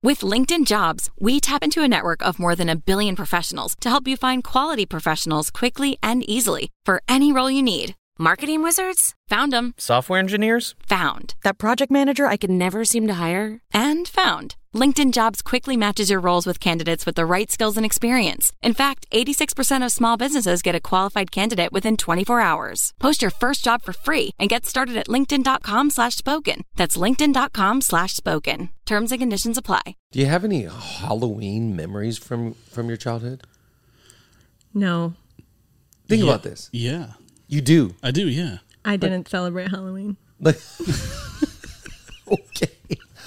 With LinkedIn Jobs, we tap into a network of more than 1 billion professionals to help you find quality professionals quickly and easily for any role you need. Marketing wizards? Found them. Software engineers? Found. That project manager I could never seem to hire? And found. LinkedIn Jobs quickly matches your roles with candidates with the right skills and experience. In fact, 86% of small businesses get a qualified candidate within 24 hours. Post your first job for free and get started at linkedin.com/spoken. That's linkedin.com/spoken. Terms and conditions apply. Do you have any Halloween memories from your childhood? No. Think about this. Yeah. You do. I do, yeah. I didn't celebrate Halloween. Like, okay.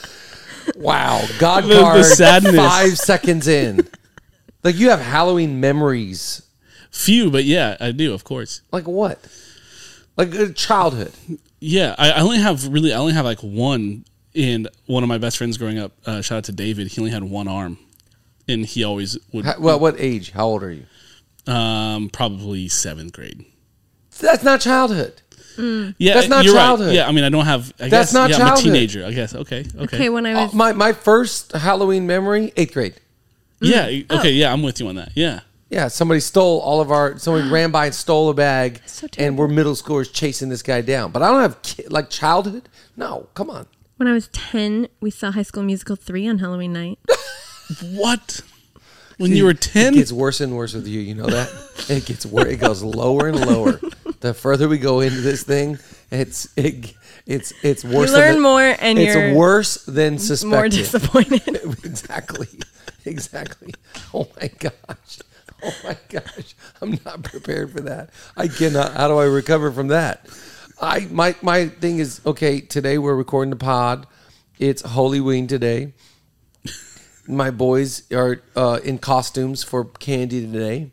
Wow. God The card sadness. 5 seconds in. Like, you have Halloween memories. Few, but yeah, I do, of course. Like what? Like childhood. Yeah, I only have like one. And one of my best friends growing up, shout out to David, he only had one arm. And he always would. What age? How old are you? Probably 7th grade. That's not childhood. Yeah, that's not you're childhood. Right. Yeah, I mean, I don't have. That's not childhood. I'm a teenager. I guess. Okay. Okay, when I was my first Halloween memory, 8th grade. Yeah. Okay. Yeah, I'm with you on that. Yeah. Yeah, somebody ran by and stole a bag, and we're middle schoolers chasing this guy down. But I don't have like childhood. No, come on. When I was 10, we saw High School Musical 3 on Halloween night. What? When you were 10? It gets worse and worse with you. You know that? It gets worse. It goes lower and lower. The further we go into this thing, it's worse. You learn more, and it's worse than suspected. More disappointed. Exactly. Oh my gosh. I'm not prepared for that. I cannot. How do I recover from that? My thing is, okay, today we're recording the pod. It's Halloween today. My boys are in costumes for candy today.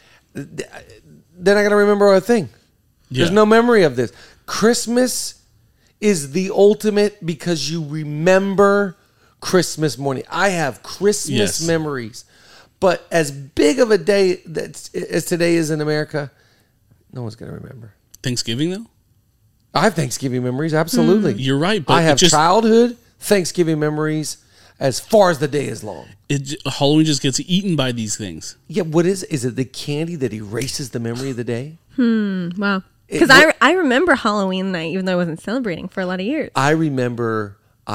Then I got to remember a thing. Yeah. There's no memory of this. Christmas is the ultimate because you remember Christmas morning. I have Christmas memories. But as big of a day as today is in America, no one's going to remember. Thanksgiving, though? I have Thanksgiving memories, absolutely. You're right. But I have childhood Thanksgiving memories as far as the day is long. Halloween just gets eaten by these things. Yeah, what is it the candy that erases the memory of the day? Wow. Because I remember Halloween night, even though I wasn't celebrating for a lot of years. I remember.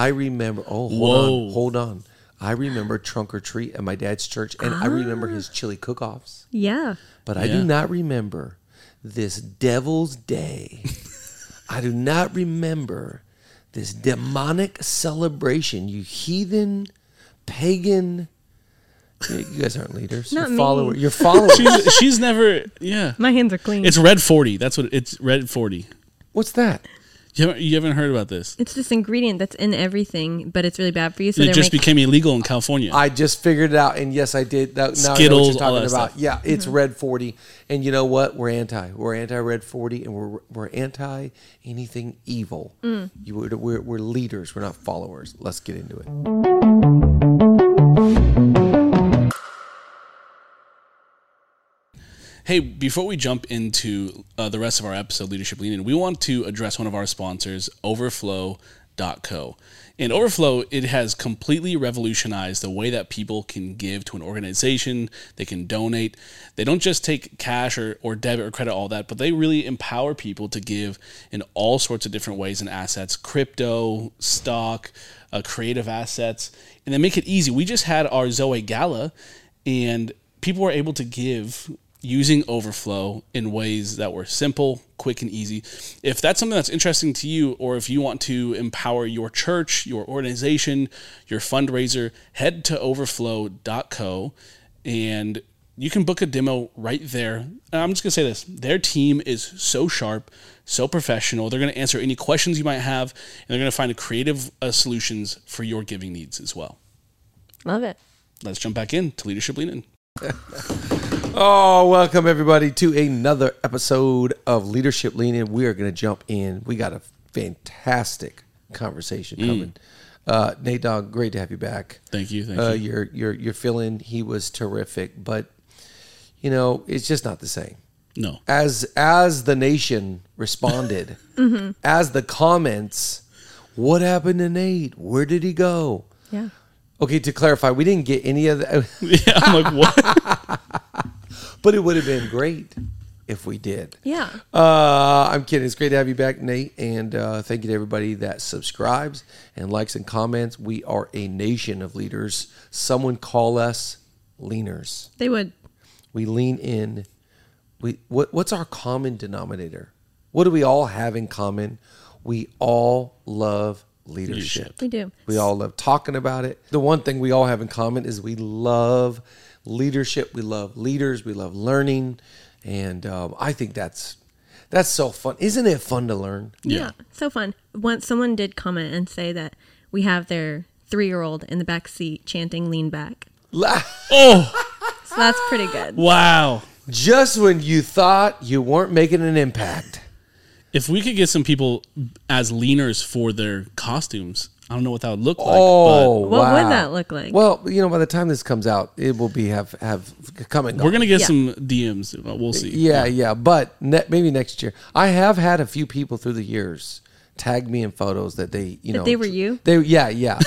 Oh, hold on. I remember trunk or treat at my dad's church, and I remember his chili cook-offs. Yeah. But I do not remember this Devil's Day. I do not remember this demonic celebration. You heathen, pagan. You guys aren't leaders. Not me. You're followers. She's never. Yeah. My hands are clean. It's Red 40. That's what it's Red 40. What's that? You haven't heard about this? It's this ingredient that's in everything, but it's really bad for you. So it just became illegal in California. I just figured it out, and yes, I did. Now Skittles, I know what you're talking all that about. stuff. Yeah, it's Red 40, and you know what? We're anti Red 40, and we're anti anything evil. We're leaders. We're not followers. Let's get into it. Hey, before we jump into the rest of our episode, Leadership Lean In, we want to address one of our sponsors, Overflow.co. And Overflow, it has completely revolutionized the way that people can give to an organization. They can donate. They don't just take cash or debit or credit, all that, but they really empower people to give in all sorts of different ways and assets, crypto, stock, creative assets, and they make it easy. We just had our Zoe Gala, and people were able to give using Overflow in ways that were simple, quick, and easy. If that's something that's interesting to you, or if you want to empower your church, your organization, your fundraiser, head to overflow.co and you can book a demo right there. And I'm just going to say this. Their team is so sharp, so professional. They're going to answer any questions you might have, and they're going to find creative solutions for your giving needs as well. Love it. Let's jump back in to Leadership Lean In. Oh, welcome everybody to another episode of Leadership Lean In. We are going to jump in. We got a fantastic conversation coming. Nate Dogg, great to have you back. Thank you. Your fill-in, he was terrific, but you know it's just not the same. No. As the nation responded, as the comments, what happened to Nate? Where did he go? Yeah. Okay, to clarify, we didn't get any of that, Yeah, I'm like, what? but it would have been great if we did. Yeah. I'm kidding. It's great to have you back, Nate. And thank you to everybody that subscribes and likes and comments. We are a nation of leaders. Someone call us leaners. They would. We lean in. What's our common denominator? What do we all have in common? We all love leadership. We do. We all love talking about it. The one thing we all have in common is we love leadership. We love leaders. We love learning. And I think that's so fun. Isn't it fun to learn? Yeah. So fun. Once someone did comment and say that we have their 3-year-old in the back seat chanting "Lean Back." Oh, So that's pretty good. wow. Just when you thought you weren't making an impact. If we could get some people as leaners for their costumes, I don't know what that would look like. Oh, What wow. would that look like? Well, by the time this comes out, it will be have come and but gone. we're going to get Yeah. some DMs. We'll see. Yeah. But maybe next year. I have had a few people through the years tag me in photos that they, That they were you? Yeah.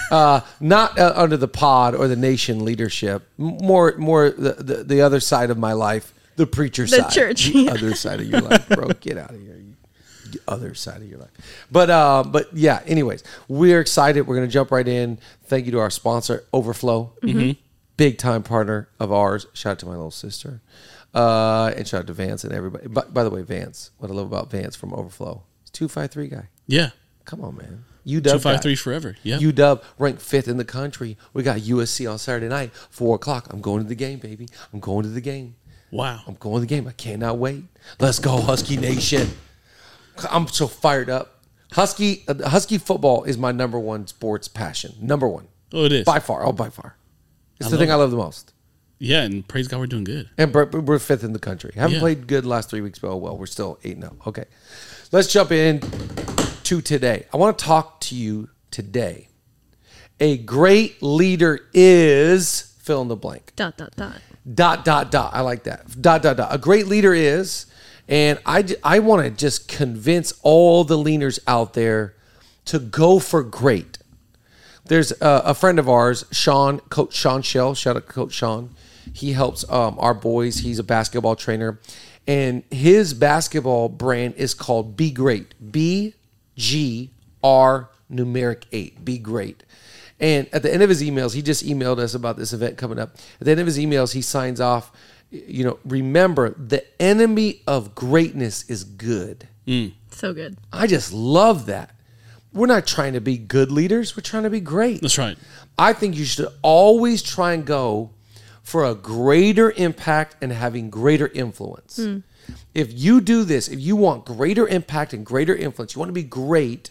Not under the pod or the nation leadership. More the other side of my life, the preacher The side, church. the other side of your life, bro. Get out of here. The other side of your life. But yeah. Anyways, we're excited. We're gonna jump right in. Thank you to our sponsor, Overflow. Big time partner of ours. Shout out to my little sister. And shout out to Vance and everybody. By the way, Vance, what I love about Vance from Overflow, he's 253 guy. Yeah. Come on, man. UW 253 forever. Yeah. UW ranked 5th in the country. We got USC on Saturday night, 4:00. I'm going to the game, baby. I'm going to the game. Wow. I'm going to the game. I cannot wait. Let's go, Husky Nation. I'm so fired up. Husky football is my number one sports passion. Number one. Oh, it is. By far. It's the thing I love the most. Yeah, and praise God, we're doing good. And we're 5th in the country. Haven't Yeah. played good the last 3 weeks, but oh well, we're still 8-0. Okay. Let's jump in to today. I want to talk to you today. A great leader is fill in the blank. ... I like that. A great leader is, and I want to just convince all the leaners out there to go for great. There's a friend of ours, Coach Sean Shell. Shout out to Coach Sean. He helps our boys. He's a basketball trainer. And his basketball brand is called Be Great. BGR numeric 8. Be Great. And at the end of his emails, he just emailed us about this event coming up. At the end of his emails, he signs off, remember, the enemy of greatness is good. So good. I just love that. We're not trying to be good leaders. We're trying to be great. That's right. I think you should always try and go for a greater impact and having greater influence. If you do this, if you want greater impact and greater influence, you want to be great.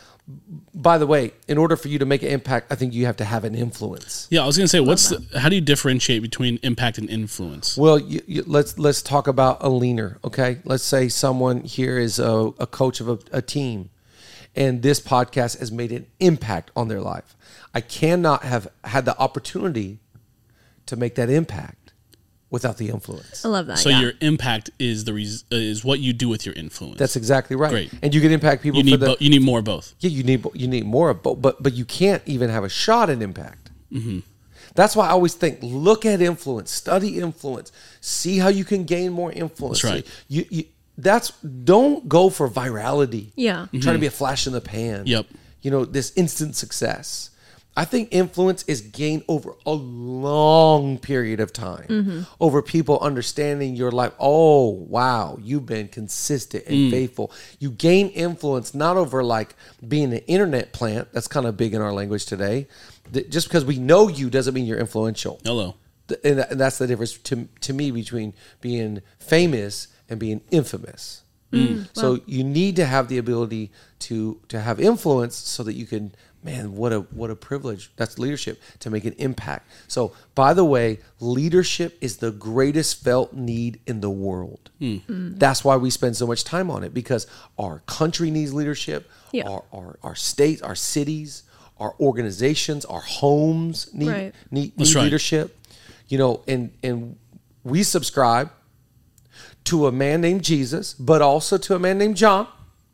By the way, in order for you to make an impact, I think you have to have an influence. Yeah, I was going to say, how do you differentiate between impact and influence? Well, let's talk about a leaner, okay? Let's say someone here is a coach of a team, and this podcast has made an impact on their life. I cannot have had the opportunity to make that impact without the influence. I love that. So your impact is is what you do with your influence. That's exactly right. Great. And you can impact people. You need more of both. Yeah, you need more of both, but you can't even have a shot at impact. That's why I always think, look at influence, study influence, see how you can gain more influence. That's right. Don't go for virality. Yeah. Trying to be a flash in the pan. Yep. This instant success. I think influence is gained over a long period of time, over people understanding your life. Oh, wow, you've been consistent and faithful. You gain influence not over like being an internet plant. That's kind of big in our language today. Just because we know you doesn't mean you're influential. Hello. And that's the difference to me between being famous and being infamous. So you need to have the ability to have influence so that you can, man, what a privilege. That's leadership, to make an impact. So, by the way, leadership is the greatest felt need in the world. That's why we spend so much time on it, because our country needs leadership. Yeah. Our states, our cities, our organizations, our homes need That's right. leadership. And we subscribe to a man named Jesus, but also to a man named John,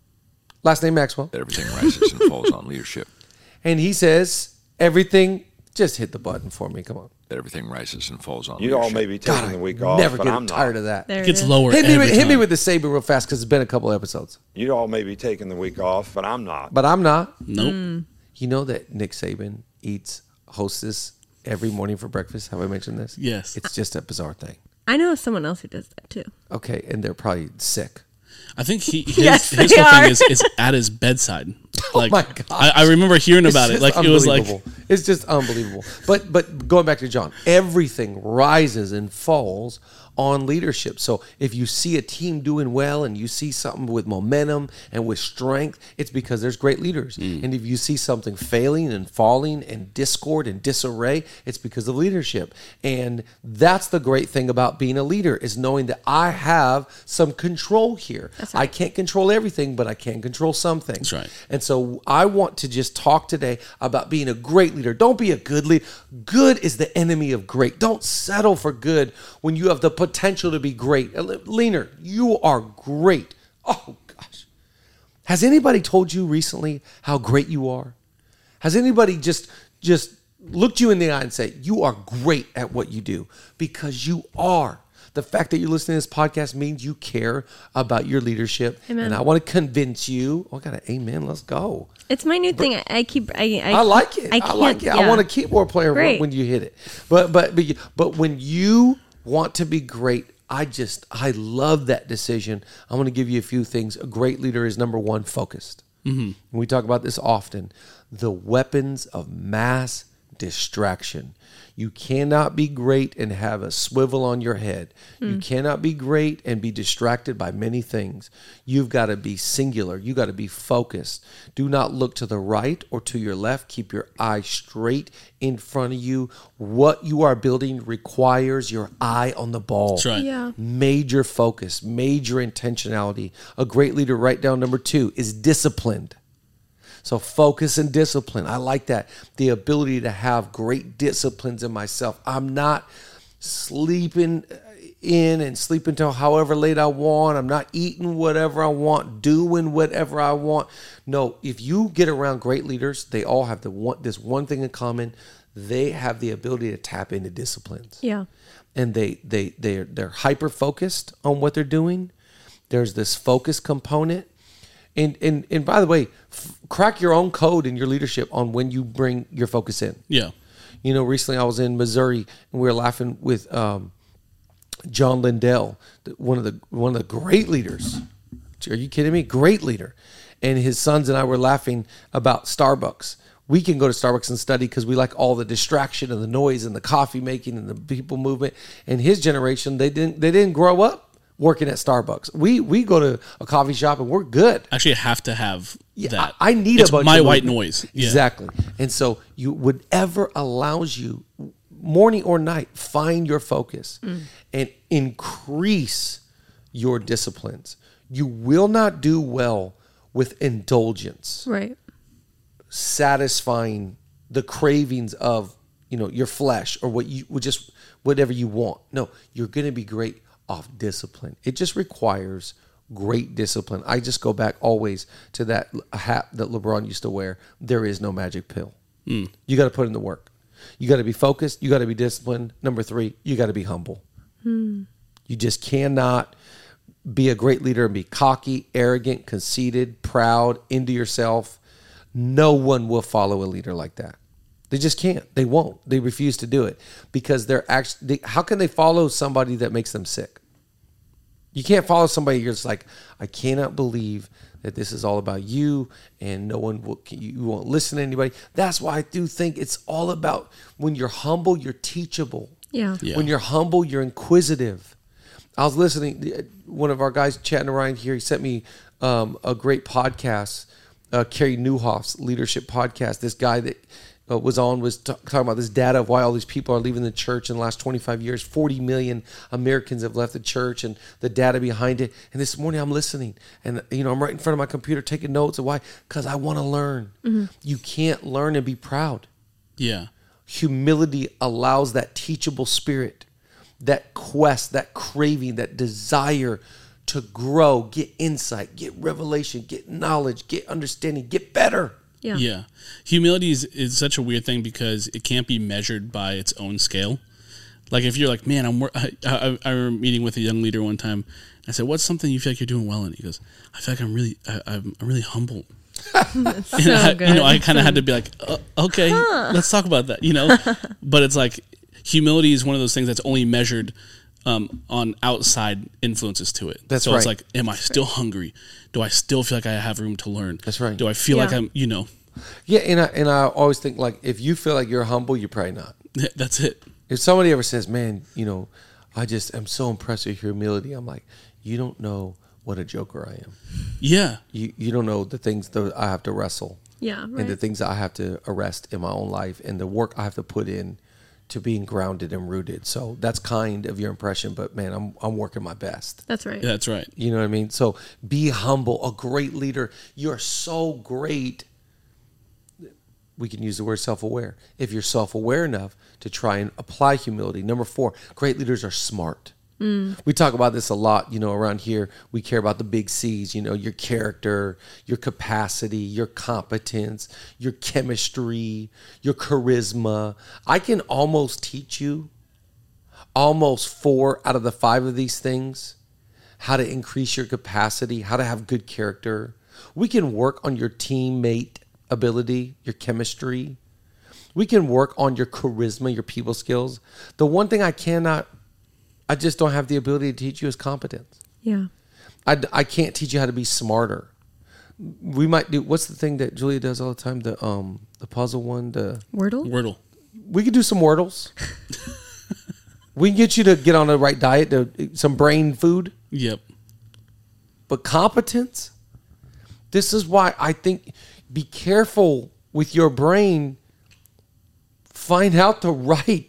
last name Maxwell. That everything rises and falls on leadership. And he says everything Just hit the button for me. Come on. Everything rises and falls on You all leadership. may be taking the week off, Never but get I'm tired not. of that. There It gets is. lower Hit every me time. with the saber real fast because it's been a couple episodes. You all may be taking the week off, but I'm not. But I'm not. Nope. You know that Nick Saban eats Hostess every morning for breakfast? Have I mentioned this? Yes. It's just a bizarre thing. I know someone else who does that too. Okay, and they're probably sick. I think his Yes, his they whole are. thing is at his bedside. Like, my gosh. I remember hearing about it. It's Like just it was like unbelievable. It's just unbelievable. But going back to John, everything rises and falls on leadership. So if you see a team doing well and you see something with momentum and with strength, it's because there's great leaders. And if you see something failing and falling and discord and disarray, it's because of leadership. And that's the great thing about being a leader, is knowing that I have some control here. I can't control everything, but I can control some things. That's right. And so I want to just talk today about being a great leader. Don't be a good leader. Good is the enemy of great. Don't settle for good when you have the potential to be great. Leaner, you are great. Oh, gosh. Has anybody told you recently how great you are? Has anybody just looked you in the eye and said, you are great at what you do? Because you are. The fact that you're listening to this podcast means you care about your leadership. Amen. And I want to convince you. Oh, I got an amen. Let's go. It's my new thing. I like it. I like it. I want a keyboard player Great. when you hit it. But when you want to be great, I love that decision. I'm going to give you a few things. A great leader is, number one, focused. Mm-hmm. We talk about this often. The weapons of mass distraction. You cannot be great and have a swivel on your head. You cannot be great and be distracted by many things. You've got to be singular. You got to be focused. Do not look to the right or to your left. Keep your eye straight in front of you. What you are building requires your eye on the ball. That's right. Yeah. Major focus, major intentionality. A great leader, write down number 2, is disciplined. So focus and discipline. I like that. The ability to have great disciplines in myself. I'm not sleeping in and sleeping till however late I want. I'm not eating whatever I want, doing whatever I want. No, if you get around great leaders, they all have this one thing in common. They have the ability to tap into disciplines. Yeah. And they're hyper focused on what they're doing. There's this focus component. And by the way, crack your own code in your leadership on when you bring your focus in. Yeah. You know, recently I was in Missouri and we were laughing with John Lindell, one of the great leaders. Are you kidding me? Great leader. And his sons and I were laughing about Starbucks. We can go to Starbucks and study because we like all the distraction and the noise and the coffee making and the people movement. And his generation, they didn't grow up working at Starbucks. We go to a coffee shop and we're good. Actually, I have to have that. I need It's a bunch my of white movement. noise. Yeah. Exactly. And so whatever allows you, morning or night, find your focus and increase your disciplines. You will not do well with indulgence, Right. satisfying the cravings of, your flesh or whatever you want. No, you're going to be great off discipline. It just requires great discipline. I just go back always to that hat that LeBron used to wear. There is no magic pill. You got to put in the work. You got to be focused. You got to be disciplined. Number 3, you got to be humble. You just cannot be a great leader and be cocky, arrogant, conceited, proud, into yourself. No one will follow a leader like that. They just can't. They won't. They refuse to do it because how can they follow somebody that makes them sick? You can't follow somebody you're just like, I cannot believe that this is all about you and you won't listen to anybody. That's why I do think it's all about when you're humble, you're teachable. Yeah. Yeah. When you're humble, you're inquisitive. I was listening, one of our guys chatting around here, he sent me a great podcast, Carey Nieuwhof's leadership podcast. This guy that was talking about this data of why all these people are leaving the church in the last 25 years. 40 million Americans have left the church and the data behind it. And this morning I'm listening and, I'm right in front of my computer taking notes. And why? Because I want to learn. You can't learn and be proud. Yeah. Humility allows that teachable spirit, that quest, that craving, that desire to grow, get insight, get revelation, get knowledge, get understanding, get better. Yeah. Humility is such a weird thing because it can't be measured by its own scale. Like if you're like, man, I remember meeting with a young leader one time. I said, "What's something you feel like you're doing well in?" He goes, "I feel like I'm really humble." That's so And good. I kind of had to be like, okay, let's talk about that, But it's like humility is one of those things that's only measured on outside influences to it. That's so right. It's like, am I still hungry? Do I still feel like I have room to learn? That's right. Do I feel like I'm, Yeah, and I always think like if you feel like you're humble, you're probably not. That's it. If somebody ever says, "Man, I just am so impressed with your humility," I'm like, you don't know what a joker I am. Yeah. You don't know the things that I have to wrestle. Yeah, And the right. things that I have to arrest in my own life and the work I have to put in to being grounded and rooted. So that's kind of your impression, but man, I'm working my best. That's right. Yeah, that's right. You know what I mean? So be humble. A great leader. You're so great. We can use the word self-aware. If you're self-aware enough to try and apply humility. Number 4, great leaders are smart. We talk about this a lot, around here. We care about the big C's, your character, your capacity, your competence, your chemistry, your charisma. I can almost teach you almost 4 out of the 5 of these things, how to increase your capacity, how to have good character. We can work on your teammate ability, your chemistry. We can work on your charisma, your people skills. The one thing I just don't have the ability to teach you is competence. Yeah. I can't teach you how to be smarter. We might do, what's the thing that Julia does all the time? The puzzle one, Wordle? we could do some Wordles. We can get you to get on the right diet, some brain food. Yep. But competence, this is why I think be careful with your brain. Find out the right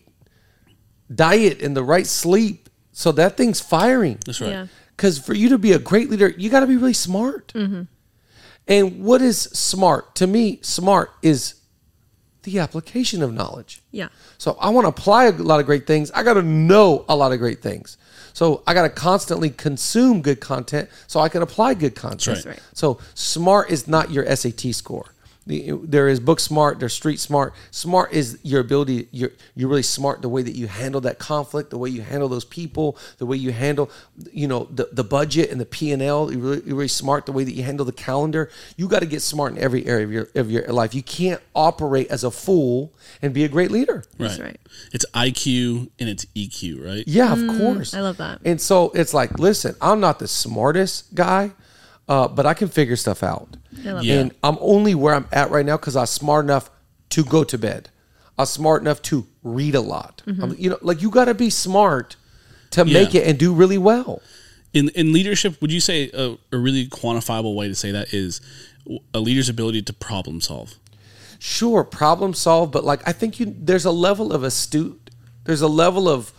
diet and the right sleep so that thing's firing. That's right. Yeah. Because for you to be a great leader, you got to be really smart. Mm-hmm. And what is smart? To me, smart is the application of knowledge. Yeah. So I want to apply a lot of great things. I got to know a lot of great things. So I got to constantly consume good content so I can apply good content. That's right. So smart is not your SAT score. There is book smart, there's street smart. Smart is your ability, you're really smart the way that you handle that conflict, the way you handle those people, the way you handle, the budget and the P&L. You're really smart the way that you handle the calendar. You got to get smart in every area of your life. You can't operate as a fool and be a great leader. That's right. It's IQ and it's EQ, right? Yeah, of course. I love that. And so it's like, listen, I'm not the smartest guy, but I can figure stuff out. I love Yeah. And I'm only where I'm at right now because I'm smart enough to go to bed. I'm smart enough to read a lot. You got to be smart to make it and do really well. In leadership, would you say a really quantifiable way to say that is a leader's ability to problem solve? Sure, problem solve, but I think there's a level of astute. There's a level of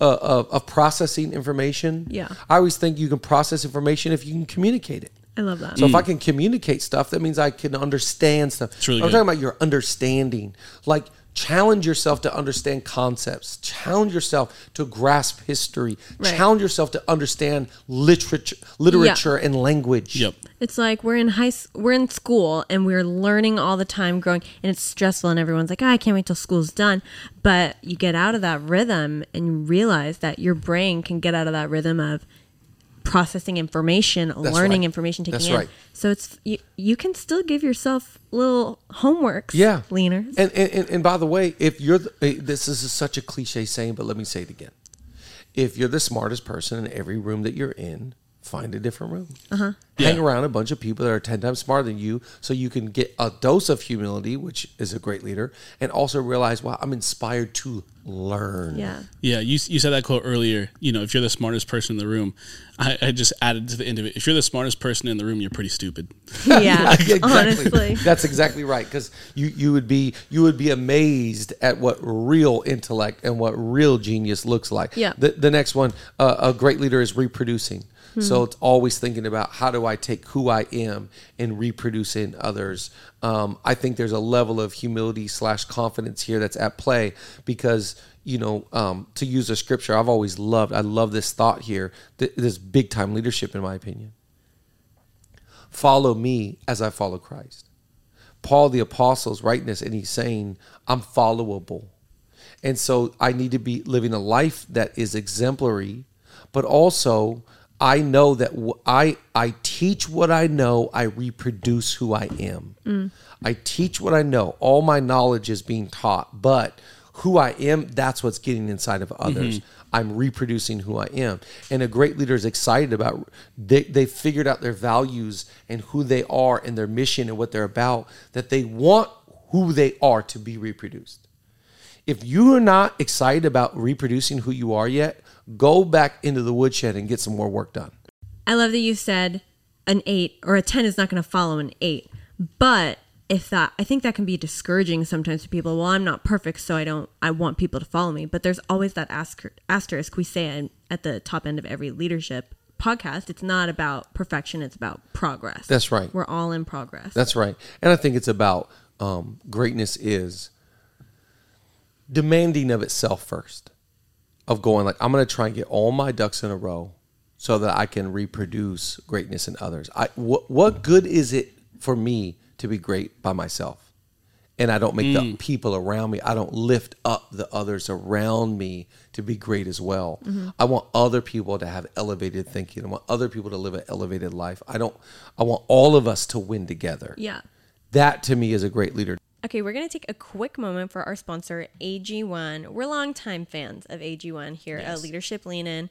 processing information. Yeah. I always think you can process information if you can communicate it. I love that. So if I can communicate stuff, that means I can understand stuff. It's really I'm good. talking about your understanding. Challenge yourself to understand concepts. Challenge yourself to grasp history. Right. Challenge yourself to understand literature and language. Yep. It's like we're in school and we're learning all the time, growing, and it's stressful and everyone's like, I can't wait till school's done. But you get out of that rhythm and you realize that your brain can get out of that rhythm of processing information, learning right. information, taking That's in. right. So it's you can still give yourself little homeworks. Yeah. Leaners. And by the way, if you're this is such a cliche saying, but let me say it again. If you're the smartest person in every room that you're in, find a different room. Hang around a bunch of people that are 10 times smarter than you so you can get a dose of humility, which is a great leader, and also realize, wow, I'm inspired to learn. Yeah. Yeah, you said that quote earlier. If you're the smartest person in the room, I just added to the end of it. If you're the smartest person in the room, you're pretty stupid. Yeah. Exactly. Honestly. That's exactly right, because you would be amazed at what real intellect and what real genius looks like. Yeah. The next one, a great leader is reproducing. So it's always thinking about how do I take who I am and reproduce it in others. I think there's a level of humility / confidence here that's at play because, to use a scripture, I love this thought here, this big time leadership in my opinion. Follow me as I follow Christ. Paul the Apostle's writing this, and he's saying, I'm followable. And so I need to be living a life that is exemplary, but also I know that I teach what I know, I reproduce who I am. I teach what I know. All my knowledge is being taught, but who I am, that's what's getting inside of others. I'm reproducing who I am. And a great leader is excited about, they figured out their values and who they are and their mission and what they're about, that they want who they are to be reproduced. If you are not excited about reproducing who you are yet, go back into the woodshed and get some more work done. I love that you said an 8 or a 10 is not going to follow an 8. But I think that can be discouraging sometimes to people. Well, I'm not perfect, so I want people to follow me. But there's always that asterisk. We say at the top end of every leadership podcast, it's not about perfection, it's about progress. That's right. We're all in progress. That's right. And I think it's about greatness is demanding of itself first, of going like, I'm going to try and get all my ducks in a row so that I can reproduce greatness in others. What good is it for me to be great by myself? And I don't make the people around me, I don't lift up the others around me to be great as well. I want other people to have elevated thinking. I want other people to live an elevated life. I want all of us to win together. Yeah. That to me is a great leader. Okay, we're going to take a quick moment for our sponsor, AG1. We're longtime fans of AG1 here at Leadership Lean In.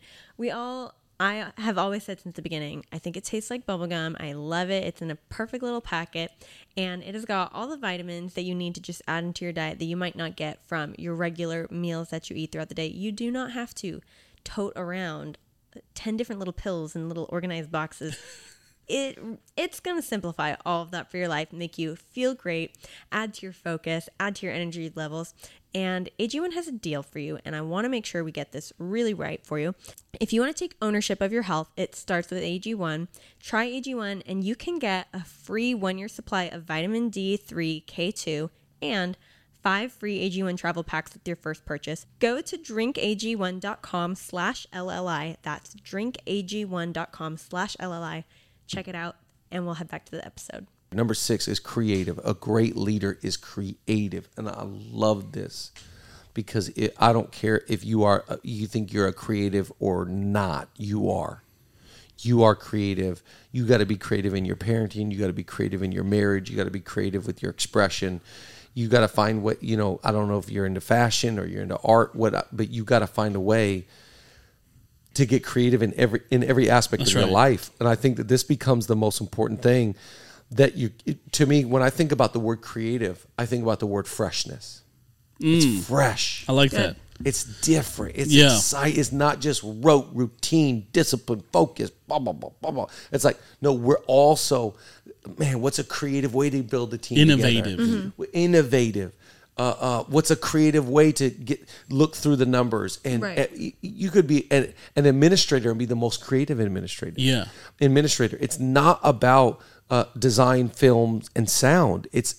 I have always said since the beginning, I think it tastes like bubblegum. I love it. It's in a perfect little packet, and it has got all the vitamins that you need to just add into your diet that you might not get from your regular meals that you eat throughout the day. You do not have to tote around 10 different little pills in little organized boxes. It's going to simplify all of that for your life, make you feel great, add to your focus, add to your energy levels. And AG1 has a deal for you, and I want to make sure we get this really right for you. If you want to take ownership of your health, it starts with AG1. Try AG1, and you can get a free 1-year supply of vitamin D3, K2, and 5 free AG1 travel packs with your first purchase. Go to drinkag1.com/LLI. That's drinkag1.com/LLI. Check it out, and we'll head back to the episode. Number 6 is creative. A great leader is creative. And I love this because I don't care if you think you're a creative or not. You are creative. You got to be creative in your parenting. You got to be creative in your marriage. You got to be creative with your expression. You got to find what, I don't know if you're into fashion or you're into art, but you got to find a way to get creative in every aspect of your life. And I think that this becomes the most important thing that to me, when I think about the word creative, I think about the word freshness. It's fresh. I like that. It's different. It's exciting. It's not just rote, routine, discipline, focus, blah, blah, blah, blah, blah. It's like, no, we're also, man, what's a creative way to build a team Innovative. together? Innovative. What's a creative way to look through the numbers? And you could be an administrator and be the most creative administrator. Yeah. Administrator. It's not about design, films, and sound. It's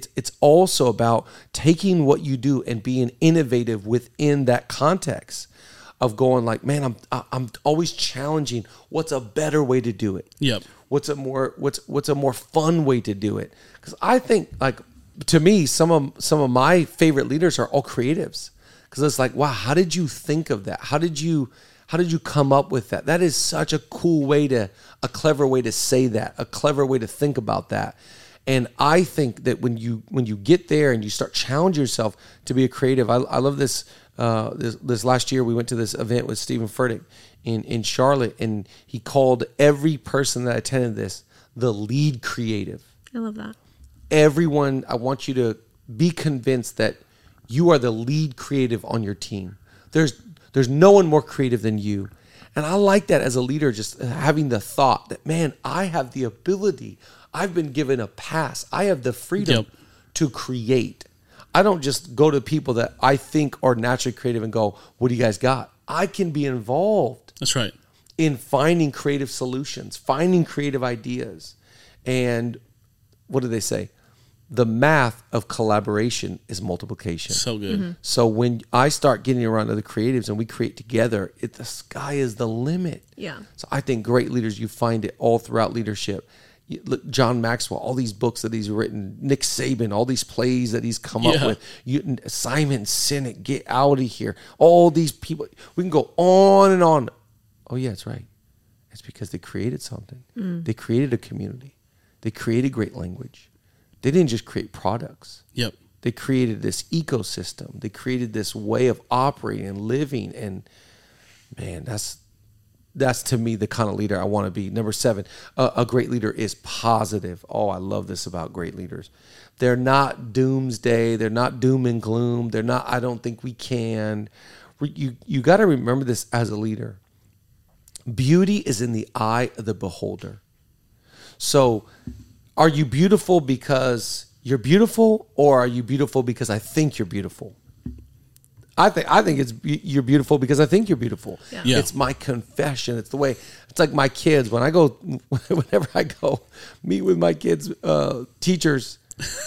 also about taking what you do and being innovative within that context of going like, man, I'm always challenging. What's a better way to do it? Yep. What's a more fun way to do it? Because I think like, to me, some of my favorite leaders are all creatives, because it's like, wow, how did you think of that? How did you come up with that? That is such a cool way a clever way to say that, a clever way to think about that. And I think that when you get there and you start challenging yourself to be a creative, I love this. This last year we went to this event with Stephen Furtick in Charlotte, and he called every person that attended this the lead creative. I love that. Everyone, I want you to be convinced that you are the lead creative on your team. There's no one more creative than you. And I like that as a leader, just having the thought that, man, I have the ability. I've been given a pass. I have the freedom to create. I don't just go to people that I think are naturally creative and go, what do you guys got? I can be involved. That's right. In finding creative solutions, finding creative ideas. And what do they say? The math of collaboration is multiplication. So good. Mm-hmm. So when I start getting around other creatives and we create together, the sky is the limit. Yeah. So I think great leaders, you find it all throughout leadership. Look, John Maxwell, all these books that he's written, Nick Saban, all these plays that he's come up with, Simon Sinek, Get Out of Here, all these people. We can go on and on. Oh, yeah, that's right. It's because they created something. They created a community. They created great language. They didn't just create products. Yep. They created this ecosystem. They created this way of operating and living. And, man, that's to me the kind of leader I want to be. Number 7, a great leader is positive. Oh, I love this about great leaders. They're not doomsday. They're not doom and gloom. They're not, I don't think we can. You got to remember this as a leader. Beauty is in the eye of the beholder. So are you beautiful because you're beautiful, or are you beautiful because I think you're beautiful? I think it's you're beautiful because I think you're beautiful. Yeah. It's my confession. It's the way. It's like my kids. Whenever I go meet with my kids' teachers,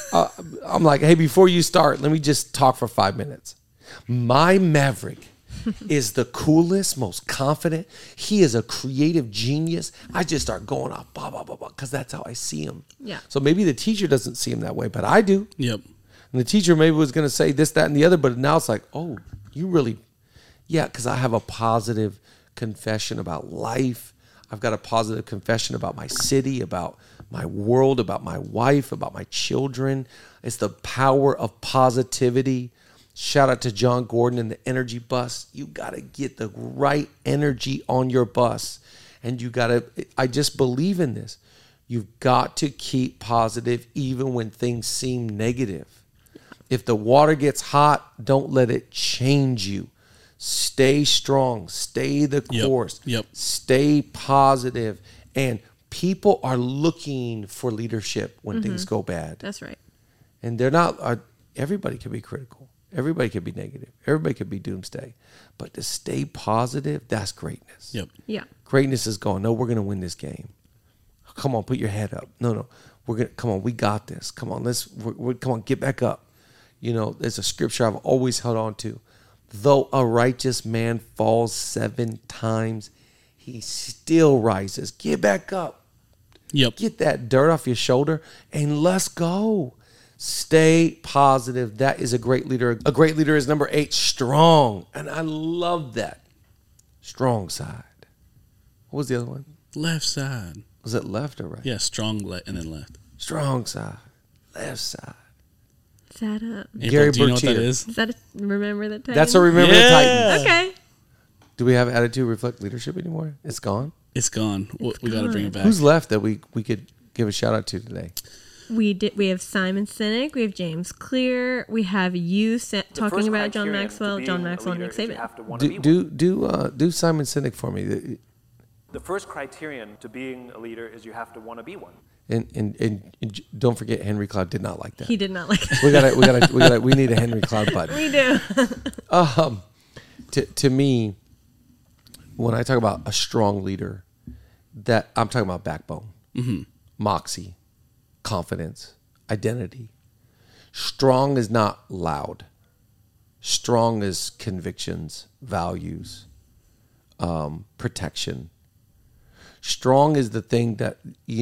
I'm like, hey, before you start, let me just talk for 5 minutes. My Maverick is the coolest, most confident. He is a creative genius. I just start going off, blah, blah, blah, blah, because that's how I see him. Yeah. So maybe the teacher doesn't see him that way, but I do. Yep. And the teacher maybe was going to say this, that, and the other, but now it's like, oh, you really, because I have a positive confession about life. I've got a positive confession about my city, about my world, about my wife, about my children. It's the power of positivity. Shout out to John Gordon and the energy bus. You got to get the right energy on your bus. And you got to, I just believe in this. You've got to keep positive even when things seem negative. If the water gets hot, don't let it change you. Stay strong. Stay the course. Yep. Stay positive. And people are looking for leadership when things go bad. That's right. And they're not, everybody can be critical. Everybody can be negative. Everybody can be doomsday. But to stay positive, that's greatness. Yep. Yeah. Greatness is going, no, we're going to win this game. Come on, put your head up. No, come on, we got this. Come on, come on, get back up. You know, there's a scripture I've always held on to. Though a righteous man falls 7 times, he still rises. Get back up. Yep. Get that dirt off your shoulder and let's go. Stay positive. That is a great leader. A great leader is number 8, strong. And I love that. Strong side. What was the other one? Left side. Was it left or right? Yeah, strong and then left. Strong side. Left side. Is that a... April, Gary do you know what that Bertier. is? Is that a Remember the Titans? That's a Remember the Titans. Okay. Do we have Attitude Reflect Leadership anymore? It's gone. It's gone. We got to bring it back. Who's left that we could give a shout out to today? We have Simon Sinek. We have James Clear. We have you talking about John Maxwell, and Nick Saban. Do Simon Sinek for me. The first criterion to being a leader is you have to want to be one. And don't forget, Henry Cloud did not like that. He did not like that. We need a Henry Cloud button. We do. To me, when I talk about a strong leader, that I'm talking about backbone, moxie, confidence, identity. Strong is not loud. Strong is convictions, values, protection. Strong is the thing that,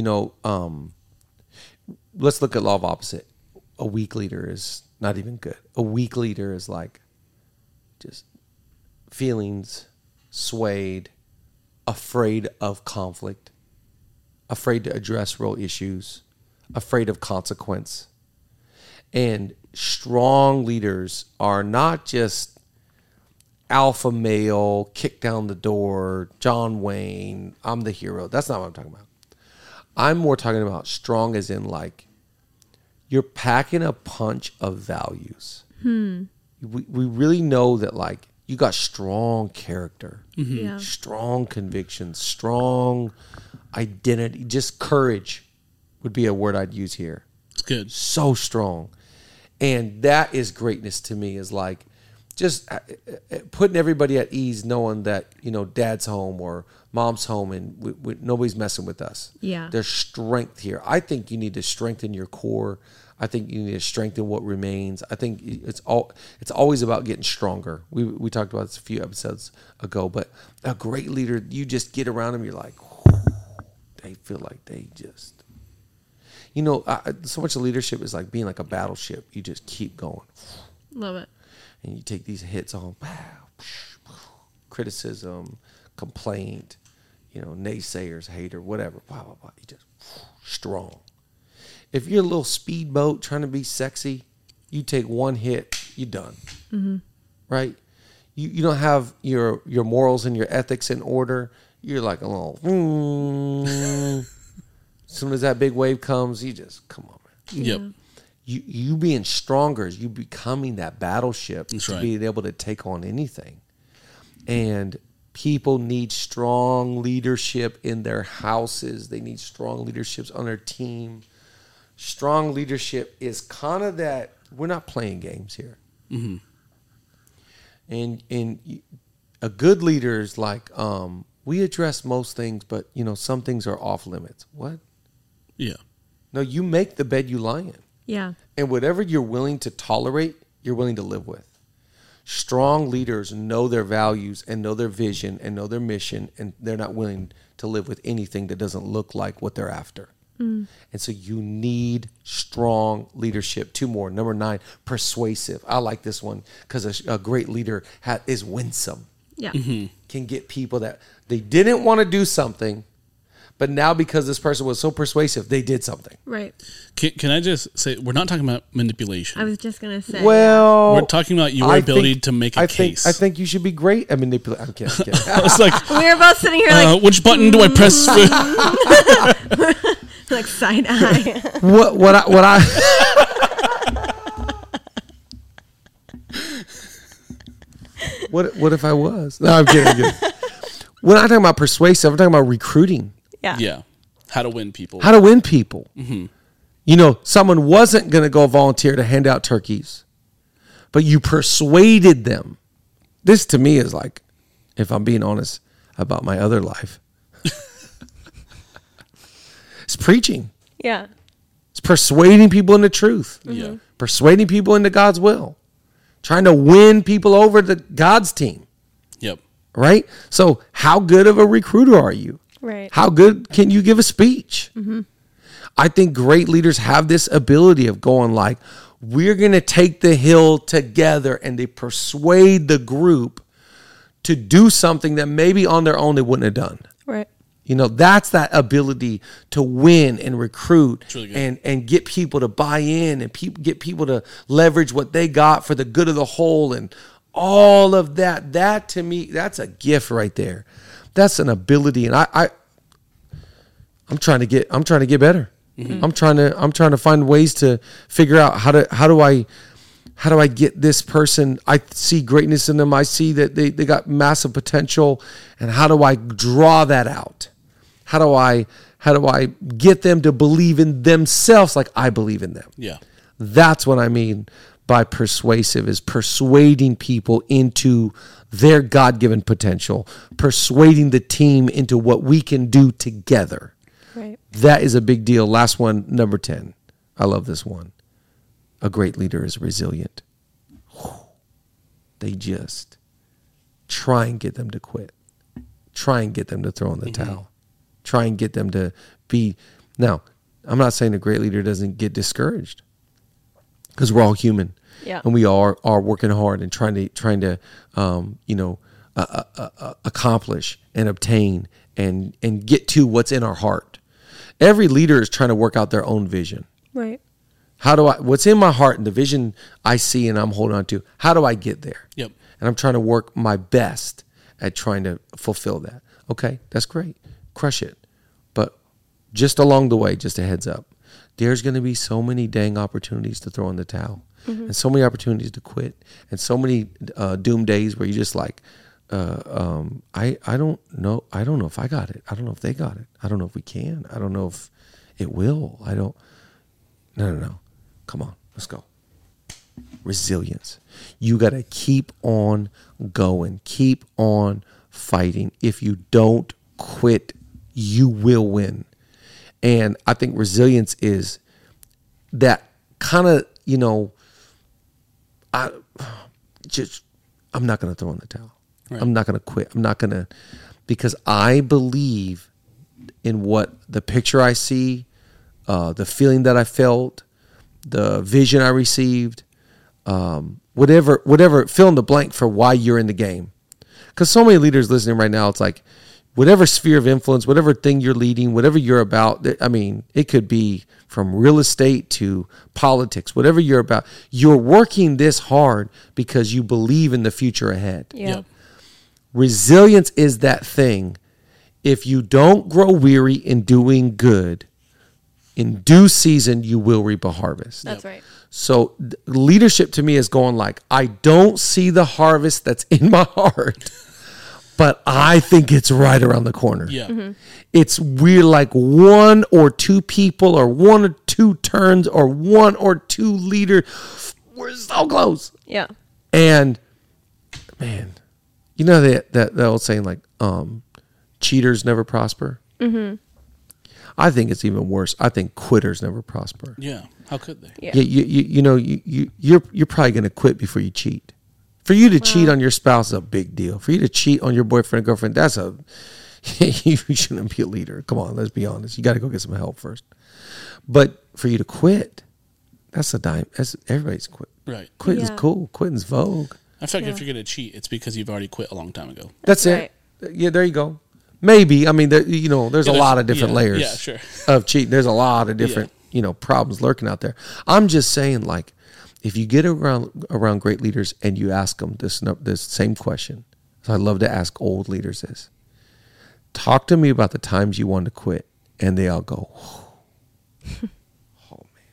let's look at law of opposite. A weak leader is not even good. A weak leader is like just feelings, swayed, afraid of conflict, afraid to address real issues, afraid of consequence. And strong leaders are not just alpha male, kick down the door, John Wayne, I'm the hero. That's not what I'm talking about. I'm more talking about strong as in like you're packing a punch of values. We really know that like you got strong character, strong convictions, strong identity, just courage would be a word I'd use here. It's good. So strong. And that is greatness to me, is like just putting everybody at ease, knowing that, dad's home or mom's home and nobody's messing with us. Yeah. There's strength here. I think you need to strengthen your core. I think you need to strengthen what remains. I think it's always about getting stronger. We talked about this a few episodes ago, but a great leader, you just get around them, you're like, they feel like they just So much of leadership is like being like a battleship. You just keep going. Love it. And you take these hits on criticism, complaint, naysayers, hater, whatever. Blah, blah, blah. You just strong. If you're a little speedboat trying to be sexy, you take one hit, you're done. Mm-hmm. Right? You don't have your morals and your ethics in order. You're like a little. As soon as that big wave comes, you just come on, man. Yep. You being stronger is you becoming that battleship That's to right. be able to take on anything. And people need strong leadership in their houses. They need strong leaderships on their team. Strong leadership is kind of that. We're not playing games here. Mm-hmm. And a good leader is like, we address most things, but some things are off limits. What? Yeah. No, you make the bed you lie in. Yeah. And whatever you're willing to tolerate, you're willing to live with. Strong leaders know their values and know their vision and know their mission, and they're not willing to live with anything that doesn't look like what they're after. And so you need strong leadership. 2 more. Number 9, persuasive. I like this one because a great leader is winsome. Yeah. Mm-hmm. Can get people that they didn't want to do something, but now because this person was so persuasive, they did something. Right. Can I just say, we're not talking about manipulation. I was just going to say. Well, We're talking about your ability to make a case. I think you should be great at manipulating. I'm kidding. I was like, We were both sitting here like, which button do I press? like side eye. what I What if I was? No, I'm kidding. When I'm talking about persuasive, I'm talking about recruiting. Yeah. Yeah. How to win people. How to win people. Mm-hmm. Someone wasn't going to go volunteer to hand out turkeys, but you persuaded them. This to me is like, if I'm being honest about my other life, it's preaching. Yeah. It's persuading people into truth. Yeah. Persuading people into God's will. Trying to win people over to God's team. Yep. Right? So how good of a recruiter are you? Right. How good can you give a speech? Mm-hmm. I think great leaders have this ability of going like, we're going to take the hill together, and they persuade the group to do something that maybe on their own they wouldn't have done. Right. That's that ability to win and recruit really good. and get people to buy in and get people to leverage what they got for the good of the whole and all of that. That to me, that's a gift right there. That's an ability, and I'm trying to get better. Mm-hmm. I'm trying to find ways to figure out how do I get this person. I see greatness in them. I see that they got massive potential, and how do I draw that out? How do I get them to believe in themselves like I believe in them? Yeah. That's what I mean by persuasive, is persuading people into their God-given potential, persuading the team into what we can do together. Right. That is a big deal. Last one, number 10. I love this one. A great leader is resilient. They just try and get them to quit. Try and get them to throw in the towel. Try and get them to be. Now, I'm not saying a great leader doesn't get discouraged, because we're all human. Yeah. And we are working hard and trying to accomplish and obtain and get to what's in our heart. Every leader is trying to work out their own vision. Right. What's in my heart and the vision I see and I'm holding on to, how do I get there? Yep. And I'm trying to work my best at trying to fulfill that. Okay, that's great. Crush it. But just along the way, just a heads up, there's going to be so many dang opportunities to throw in the towel, and so many opportunities to quit, and so many doom days where you're just like, I don't know. I don't know if I got it. I don't know if they got it. I don't know if we can. I don't know if it will. No. Come on, let's go. Resilience. You got to keep on going. Keep on fighting. If you don't quit, you will win. And I think resilience is that kind of, I'm not going to throw in the towel. Right. I'm not going to quit. because I believe in what the picture I see the feeling that I felt, the vision I received, whatever, fill in the blank for why you're in the game. Because so many leaders listening right now, it's like whatever sphere of influence, whatever thing you're leading, whatever you're about. I mean, it could be from real estate to politics, whatever you're about. You're working this hard because you believe in the future ahead. Yeah. Resilience is that thing. If you don't grow weary in doing good, in due season, you will reap a harvest. That's right. So leadership to me is going like, I don't see the harvest that's in my heart, but I think it's right around the corner. Yeah. It's weird, like one or two people or one or two turns or one or two leaders. We're so close. Yeah. And man, you know that old saying like, cheaters never prosper. Mm-hmm. I think it's even worse. I think quitters never prosper. Yeah. How could they? Yeah. You're probably going to quit before you cheat. For you to cheat on your spouse is a big deal. For you to cheat on your boyfriend, girlfriend, you shouldn't be a leader. Come on, let's be honest. You got to go get some help first. But for you to quit, that's a dime. Everybody's quit. Right. Quitting's Yeah. cool. Quitting's vogue. I feel like if you're going to cheat, it's because you've already quit a long time ago. That's right. it. Yeah, there you go. Maybe. I mean, there's a lot of different layers Yeah, sure. of cheating. There's a lot of different, problems lurking out there. I'm just saying, like, if you get around great leaders and you ask them this same question, so I love to ask old leaders this. Talk to me about the times you wanted to quit, and they all go, oh man,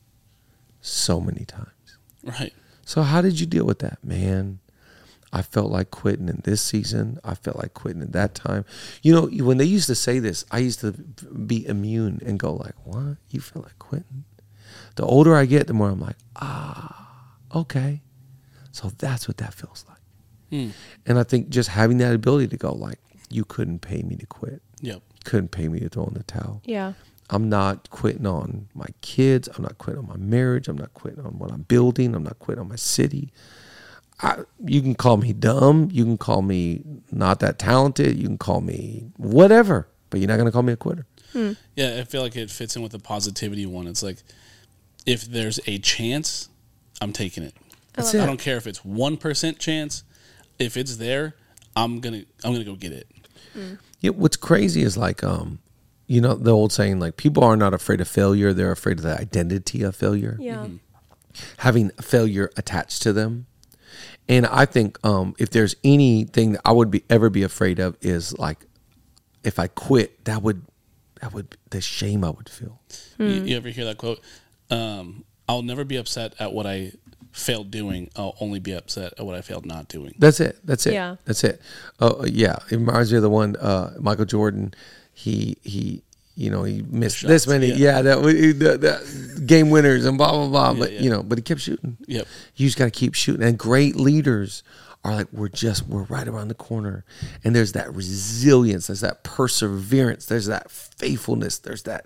so many times. Right. So how did you deal with that, man? I felt like quitting in this season. I felt like quitting in that time. You know, when they used to say this, I used to be immune and go like, what? You feel like quitting? The older I get, the more I'm like, okay. So that's what that feels like. And I think just having that ability to go like, you couldn't pay me to quit. Yep. Couldn't pay me to throw in the towel. Yeah. I'm not quitting on my kids. I'm not quitting on my marriage. I'm not quitting on what I'm building. I'm not quitting on my city. You can call me dumb. You can call me not that talented. You can call me whatever, but you're not going to call me a quitter. Yeah, I feel like it fits in with the positivity one. It's like, if there's a chance, I'm taking it. That's I it. don't care if it's 1% chance. If it's there, I'm gonna go get it. Yeah, what's crazy is like, the old saying, like, people are not afraid of failure. They're afraid of the identity of failure. Yeah. Having failure attached to them. And I think if there's anything that I would ever be afraid of is like, if I quit, that would the shame I would feel. You ever hear that quote? I'll never be upset at what I failed doing. I'll only be upset at what I failed not doing. That's it. Yeah. That's it. Yeah. It reminds me of the one Michael Jordan. He missed this many. yeah. That game winners and blah blah blah. But but he kept shooting. Yep. You just got to keep shooting. And great leaders are like, we're right around the corner. And there's that resilience. There's that perseverance. There's that faithfulness. There's that.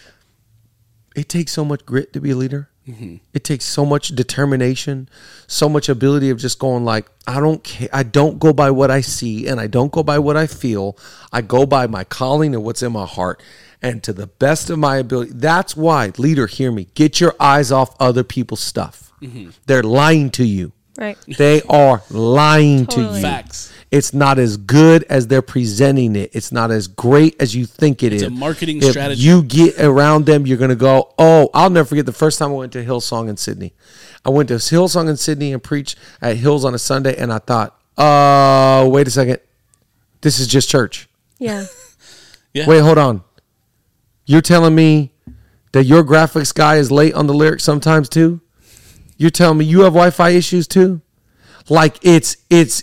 It takes so much grit to be a leader. Mm-hmm. It takes so much determination, so much ability of just going like, I don't care. I don't go by what I see and I don't go by what I feel. I go by my calling and what's in my heart. And to the best of my ability, that's why, leader, hear me. Get your eyes off other people's stuff. Mm-hmm. They're lying to you. Right. They are lying to Totally. you. Facts. It's not as good as they're presenting it. It's not as great as you think it is. It's a marketing if strategy. You get around them, you're going to go, oh, I'll never forget the first time I went to Hillsong in Sydney. I went to Hillsong in Sydney and preached at Hills on a Sunday, and I thought, wait a second. This is just church. Yeah. Yeah. Wait, hold on. You're telling me that your graphics guy is late on the lyrics sometimes too? You're telling me you have Wi-Fi issues too? Like it's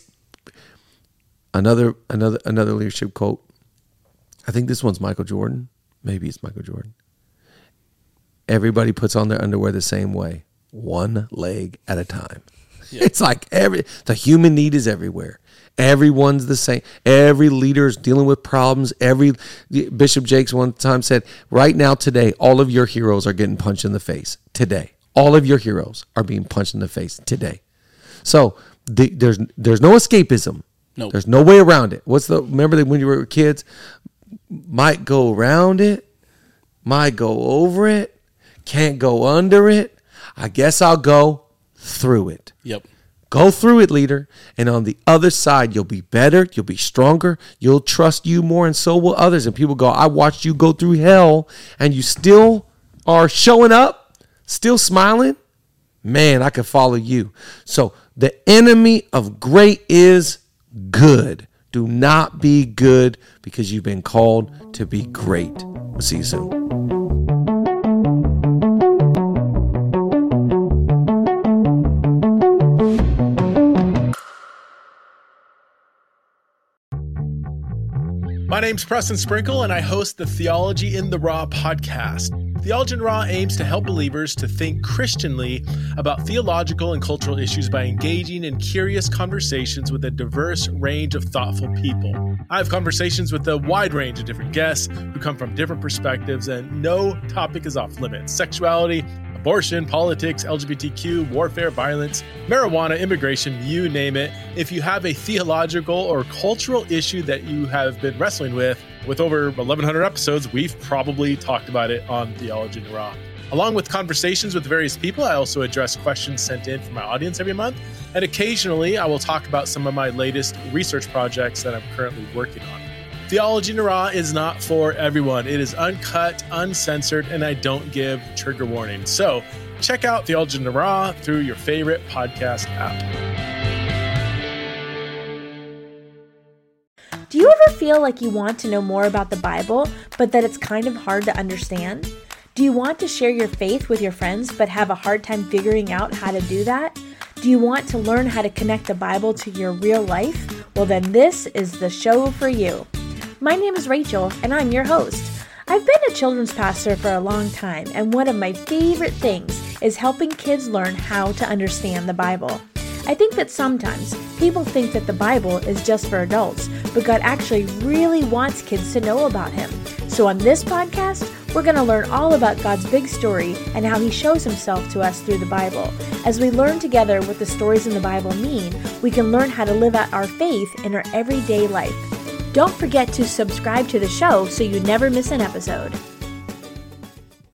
another leadership quote. I think this one's Michael Jordan. Maybe it's Michael Jordan. Everybody puts on their underwear the same way, one leg at a time. Yeah. It's like the human need is everywhere. Everyone's the same. Every leader is dealing with problems. Bishop Jakes one time said, right now, today, all of your heroes are getting punched in the face. Today. All of your heroes are being punched in the face today. So there's no escapism. Nope. There's no way around it. Remember that when you were kids, might go around it, Might go over it, can't go under it. I guess I'll go through it. Yep. Go through it, leader. And on the other side, you'll be better. You'll be stronger. You'll trust you more, and so will others. And people go, I watched you go through hell, and you still are showing up, still smiling. Man, I could follow you. So the enemy of great is good. Do not be good because you've been called to be great. We'll see you soon. My name's Preston Sprinkle, and I host the Theology in the Raw podcast. Theology in the Raw aims to help believers to think Christianly about theological and cultural issues by engaging in curious conversations with a diverse range of thoughtful people. I have conversations with a wide range of different guests who come from different perspectives, and no topic is off limits. Sexuality, abortion, politics, LGBTQ, warfare, violence, marijuana, immigration, you name it. If you have a theological or cultural issue that you have been wrestling with over 1,100 episodes, we've probably talked about it on Theology in the Raw. Along with conversations with various people, I also address questions sent in from my audience every month. And occasionally, I will talk about some of my latest research projects that I'm currently working on. Theology in the Raw is not for everyone. It is uncut, uncensored, and I don't give trigger warnings. So check out Theology in the Raw through your favorite podcast app. Do you ever feel like you want to know more about the Bible, but that it's kind of hard to understand? Do you want to share your faith with your friends, but have a hard time figuring out how to do that? Do you want to learn how to connect the Bible to your real life? Well, then this is the show for you. My name is Rachel, and I'm your host. I've been a children's pastor for a long time, and one of my favorite things is helping kids learn how to understand the Bible. I think that sometimes people think that the Bible is just for adults, but God actually really wants kids to know about Him. So on this podcast, we're going to learn all about God's big story and how He shows Himself to us through the Bible. As we learn together what the stories in the Bible mean, we can learn how to live out our faith in our everyday life. Don't forget to subscribe to the show so you never miss an episode.